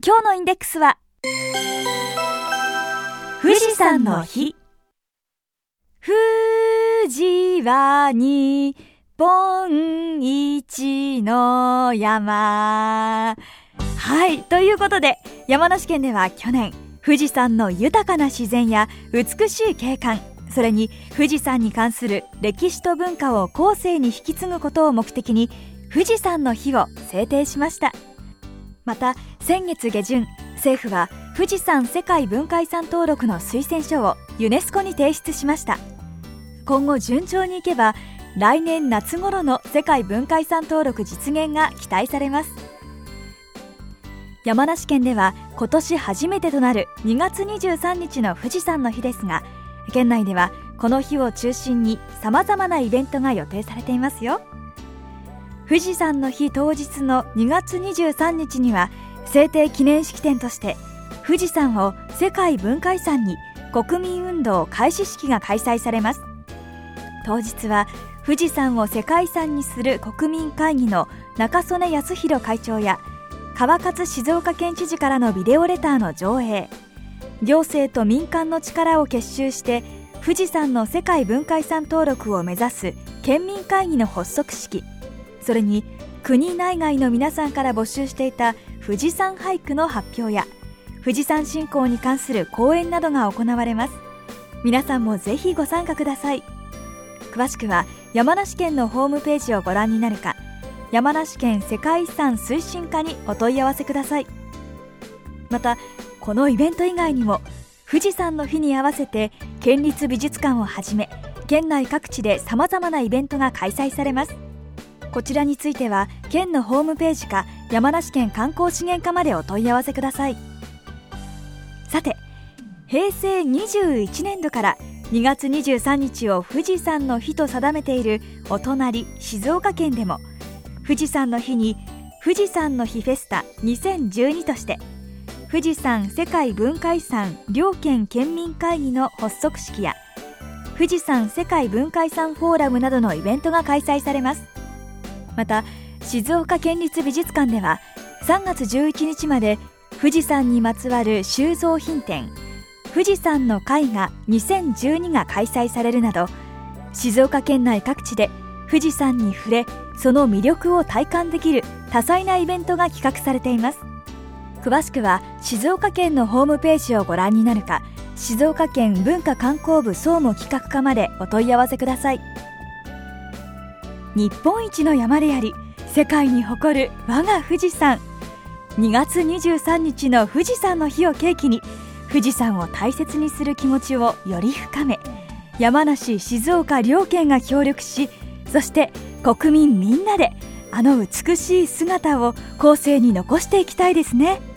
今日のインデックスは富士山の日。富士は日本一の山。はい、ということで山梨県では去年、富士山の豊かな自然や美しい景観、それに富士山に関する歴史と文化を後世に引き継ぐことを目的に富士山の日を制定しました。また先月下旬、政府は富士山世界文化遺産登録の推薦書をユネスコに提出しました。今後順調にいけば来年夏頃の世界文化遺産登録実現が期待されます。山梨県では今年初めてとなる2月23日の富士山の日ですが、県内ではこの日を中心に様々なイベントが予定されていますよ。富士山の日当日の2月23日には制定記念式典として富士山を世界文化遺産に国民運動開始式が開催されます。当日は富士山を世界遺産にする国民会議の中曽根康弘会長や川勝静岡県知事からのビデオレターの上映、行政と民間の力を結集して富士山の世界文化遺産登録を目指す県民会議の発足式、それに国内外の皆さんから募集していた富士山俳句の発表や富士山信仰に関する講演などが行われます。皆さんもぜひご参加ください。詳しくは山梨県のホームページをご覧になるか、山梨県世界遺産推進課にお問い合わせください。またこのイベント以外にも富士山の日に合わせて県立美術館をはじめ県内各地で様々なイベントが開催されます。こちらについては県のホームページか山梨県観光資源課までお問い合わせください。さて、平成21年度から2月23日を富士山の日と定めているお隣静岡県でも富士山の日に富士山の日フェスタ2012として富士山世界文化遺産両県県民会議の発足式や富士山世界文化遺産フォーラムなどのイベントが開催されます。また静岡県立美術館では3月11日まで富士山にまつわる収蔵品展富士山の絵画2012が開催されるなど、静岡県内各地で富士山に触れその魅力を体感できる多彩なイベントが企画されています。詳しくは静岡県のホームページをご覧になるか、静岡県文化観光部総務企画課までお問い合わせください。日本一の山であり世界に誇る我が富士山。2月23日の富士山の日を契機に富士山を大切にする気持ちをより深め、山梨、静岡両県が協力し、そして国民みんなであの美しい姿を後世に残していきたいですね。